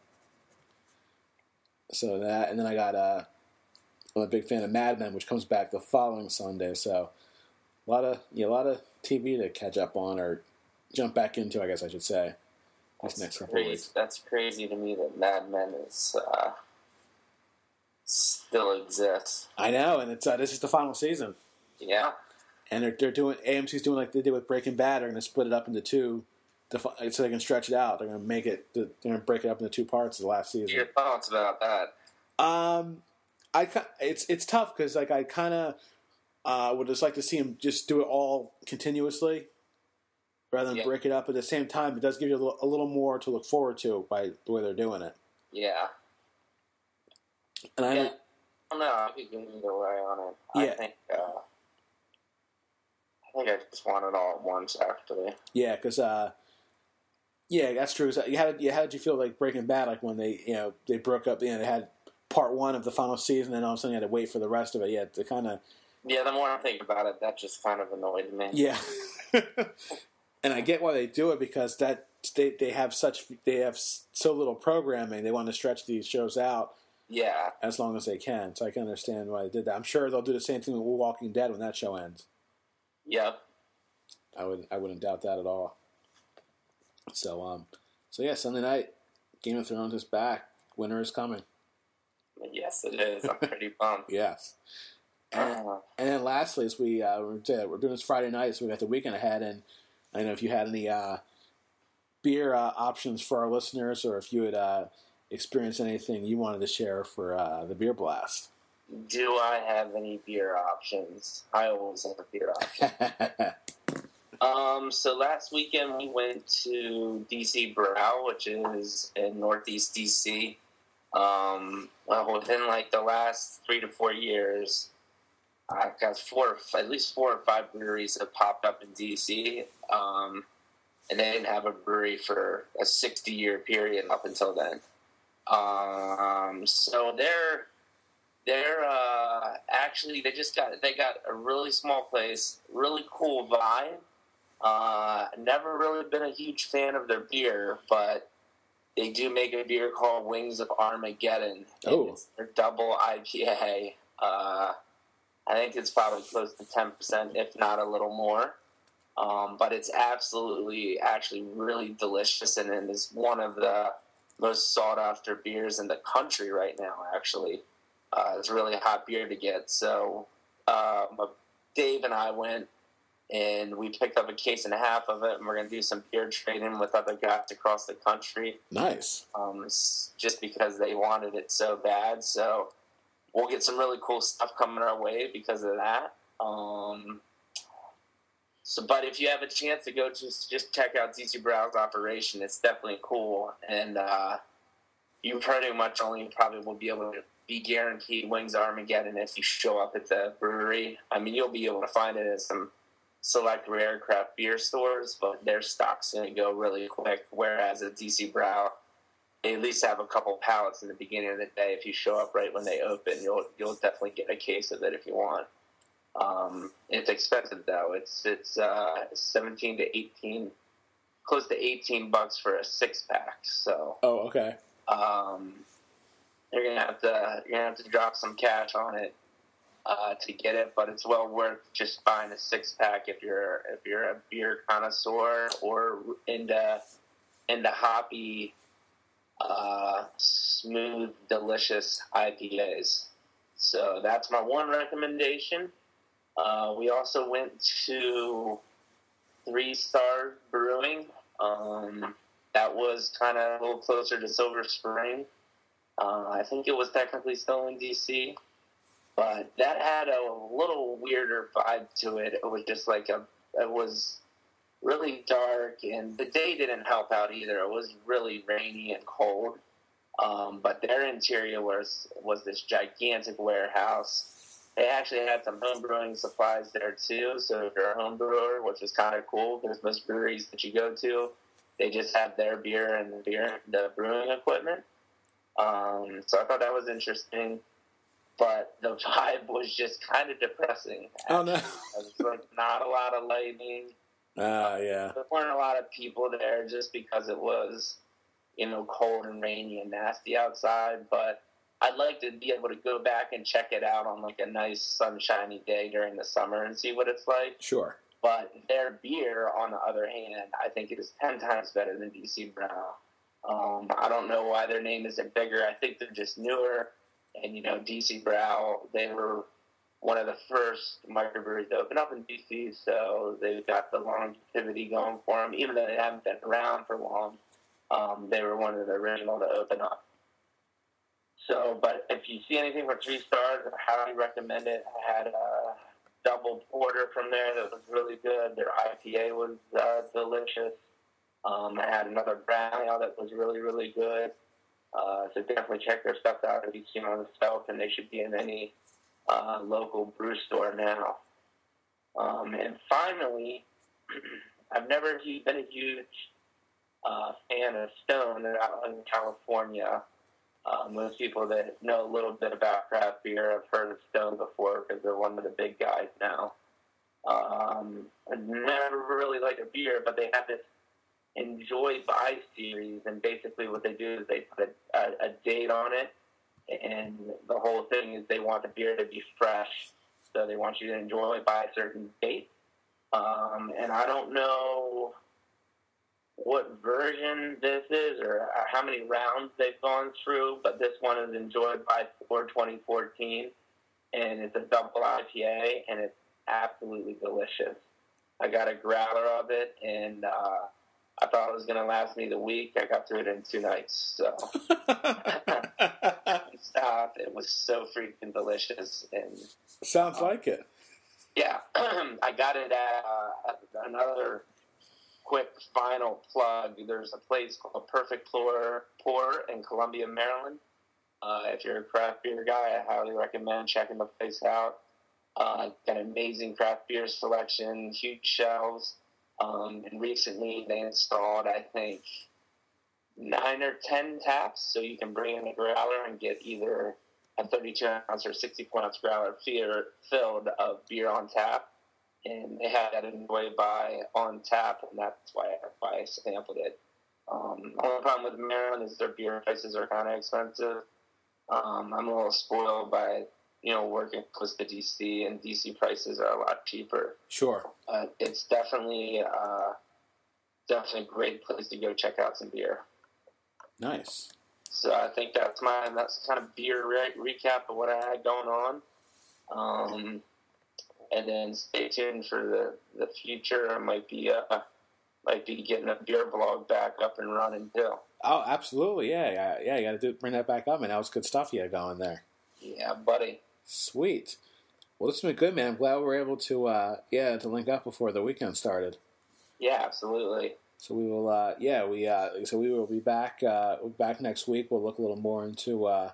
So that, and then I got uh, I'm a big fan of Mad Men, which comes back the following Sunday. So a lot of yeah, a lot of T V to catch up on or jump back into, I guess I should say. This next couple of weeks. That's crazy to me that Mad Men is. Uh... still exists. I know, and it's uh, this is the final season. Yeah, and they're they're doing A M C's doing like they did with Breaking Bad. They're going to split it up into two, to, so they can stretch it out. They're going to make it. They're going to break it up into two parts of the last season. Your thoughts about that? Um, I it's it's tough because like I kind of uh, would just like to see them just do it all continuously, rather than yeah. break it up. At the same time, it does give you a little, a little more to look forward to by the way they're doing it. Yeah. And I yeah. don't know. I could go either way on it. Yeah. I think. Uh, I think I just want it all at once. Actually. Yeah, because uh, yeah, that's true. So you had, you how did you feel like Breaking Bad? Like when they, you know, they broke up. You know, they had part one of the final season, and all of a sudden you had to wait for the rest of it. Yeah, to kind of. Yeah, the more I think about it, that just kind of annoyed me. Yeah. And I get why they do it because that they they have such they have so little programming. They want to stretch these shows out. Yeah. As long as they can. So I can understand why they did that. I'm sure they'll do the same thing with Walking Dead when that show ends. Yep. I would I wouldn't doubt that at all. So um so yeah, Sunday night, Game of Thrones is back. Winter is coming. Yes, it is. I'm pretty pumped. Yes. And, uh, and then lastly, as we uh, we're doing this Friday night, so we got the weekend ahead, and I don't know if you had any uh, beer uh, options for our listeners, or if you had uh, experienced anything you wanted to share for uh, the beer blast. Do I have any beer options? I always have a beer option. um, so last weekend we went to D C Brau, which is in Northeast D C. Um, well, within like the last three to four years, I've got four, at least four or five breweries have popped up in D C. Um, and they didn't have a brewery for a sixty-year period up until then. Um, so they're they're uh, actually they just got they got a really small place, really cool vibe. Uh, never really been a huge fan of their beer, but they do make a beer called Wings of Armageddon. Oh, it's their double I P A. Uh, I think it's probably close to ten percent, if not a little more. Um, but it's absolutely, actually really delicious, and it is one of the most sought-after beers in the country right now, actually. Uh, it's a really hot beer to get. So um, Dave and I went, and we picked up a case and a half of it, and we're going to do some beer trading with other guys across the country. Nice. Um, just because they wanted it so bad. So we'll get some really cool stuff coming our way because of that. Um, so, but if you have a chance to go to just check out D C Brau's operation, it's definitely cool. And uh, you pretty much only probably will be able to be guaranteed Wings of Armageddon if you show up at the brewery. I mean, you'll be able to find it at some select rare craft beer stores, but their stock's going to go really quick. Whereas at D C Brau, they at least have a couple pallets in the beginning of the day. If you show up right when they open, you'll you'll definitely get a case of it if you want. Um, it's expensive though. It's it's uh, seventeen to eighteen, close to eighteen bucks for a six pack. So oh, okay. Um, you're gonna have to you're gonna have to drop some cash on it uh, to get it, but it's well worth just buying a six pack if you're if you're a beer connoisseur or into into hoppy uh, smooth, delicious I P As. So that's my one recommendation. Uh, we also went to Three Star Brewing. Um, that was kind of a little closer to Silver Spring. Uh, I think it was technically still in D C, but that had a little weirder vibe to it. It was just like a, it was really dark, and the day didn't help out either. It was really rainy and cold. Um, but their interior was was this gigantic warehouse. They actually had some home brewing supplies there too. So if you're a home brewer, which is kind of cool, because most breweries that you go to, they just have their beer and the beer, the brewing equipment. Um, so I thought that was interesting, but the vibe was just kind of depressing. Oh no! It was like not a lot of lighting. Ah, uh, yeah. There weren't a lot of people there just because it was, you know, cold and rainy and nasty outside. But I'd like to be able to go back and check it out on like a nice sunshiny day during the summer and see what it's like. Sure. But their beer, on the other hand, I think it is ten times better than D C Brown. Um, I don't know why their name isn't bigger. I think they're just newer. And, you know, D C Brow, they were one of the first microbreweries to open up in D C, so they've got the longevity going for them. Even though they haven't been around for long, um, they were one of the original to open up. So, but if you see anything for Three Stars, I highly recommend it. I had a double porter from there that was really good. Their I P A was uh, delicious. Um, I had another brown ale that was really, really good. Uh, so definitely check their stuff out if you've seen on the shelf, and they should be in any uh, local brew store now. Um, and finally, I've never been a huge uh, fan of Stone out in California. Uh, most people that know a little bit about craft beer have heard of Stone before because they're one of the big guys now. Um, I never really liked a beer, but they have this Enjoy By series, and basically what they do is they put a, a, a date on it, and the whole thing is they want the beer to be fresh, so they want you to enjoy by a certain date. Um, and I don't know what version this is or how many rounds they've gone through, but this one is Enjoy By for twenty fourteen, and it's a double I P A, and it's absolutely delicious. I got a growler of it, and uh, I thought it was going to last me the week. I got through it in two nights. So stop. It was so freaking delicious. And sounds um, like it. Yeah. I got it at uh, another quick final plug. There's a place called Perfect Pour, Pour in Columbia, Maryland. Uh, if you're a craft beer guy, I highly recommend checking the place out. Uh, got an amazing craft beer selection, huge shelves. Um, and recently they installed, I think, nine or ten taps, so you can bring in a growler and get either a thirty-two ounce or sixty-four ounce growler filled of beer on tap. And they had that Enjoy By on tap, and that's why I, I sampled it. Um, the only problem with Maryland is their beer prices are kind of expensive. Um, I'm a little spoiled by, you know, working close to D C, and D C prices are a lot cheaper. Sure. Uh, it's definitely, uh, definitely a great place to go check out some beer. Nice. So I think that's my, that's kind of beer re- recap of what I had going on. Um, and then stay tuned for the, the future. I might be, uh, might be getting a beer blog back up and running too. Oh, absolutely. Yeah. Yeah. yeah you got to do bring that back up, and that was good stuff you had going there. Yeah, buddy. Sweet. Well, this has been good, man. I'm glad we were able to, uh, yeah, to link up before the weekend started. Yeah, absolutely. So we will, uh, yeah, we, uh, so we will be back, uh, back next week. We'll look a little more into, uh,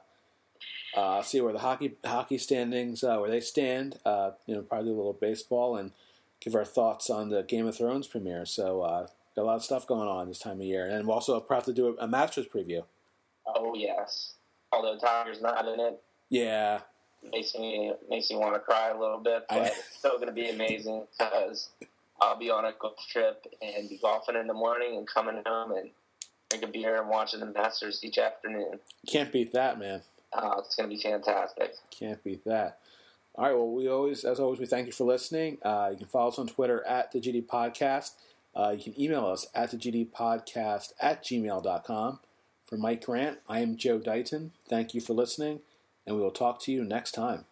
uh, see where the hockey hockey standings, uh, where they stand. Uh, you know, probably do a little baseball and give our thoughts on the Game of Thrones premiere. So uh, got a lot of stuff going on this time of year, and we're also proud to do a, a Masters preview. Oh yes, although Tiger's not in it. Yeah. Makes me makes me want to cry a little bit, but it's still going to be amazing because I'll be on a golf trip and be golfing in the morning and coming home and drinking beer and watching the Masters each afternoon. Can't beat that, man. Uh, it's going to be fantastic. Can't beat that. All right, well, we always, as always, we thank you for listening. Uh, you can follow us on Twitter at the G D Podcast. Uh, you can email us at the G D Podcast at gmail dot com For Mike Grant, I am Joe Dighton. Thank you for listening, and we will talk to you next time.